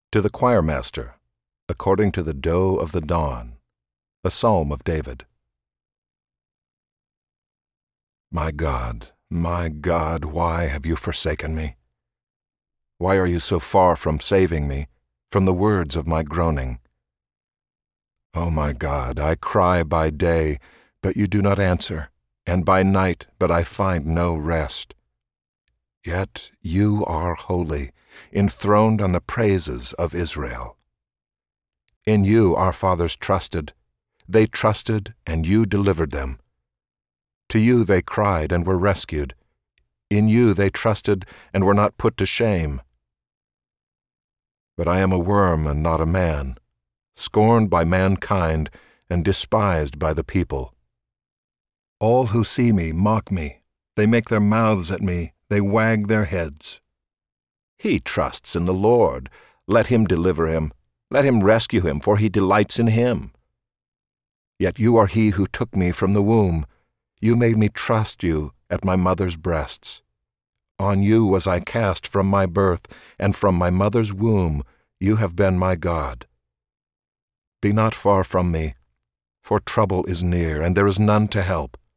To the choirmaster, according to the doe of the dawn, a psalm of David. My God, why have you forsaken me? Why are you so far from saving me, from the words of my groaning? O my God, I cry by day, but you do not answer, and by night, but I find no rest. Yet you are holy, enthroned on the praises of Israel. In you our fathers trusted. They trusted, and you delivered them. To you they cried and were rescued. In you they trusted and were not put to shame. But I am a worm and not a man, scorned by mankind and despised by the people. All who see me mock me. They make their mouths at me. They wag their heads. He trusts in the Lord. Let him deliver him. Let him rescue him, for he delights in him. Yet you are he who took me from the womb. You made me trust you at my mother's breasts. On you was I cast from my birth, and from my mother's womb you have been my God. Be not far from me, for trouble is near, and there is none to help.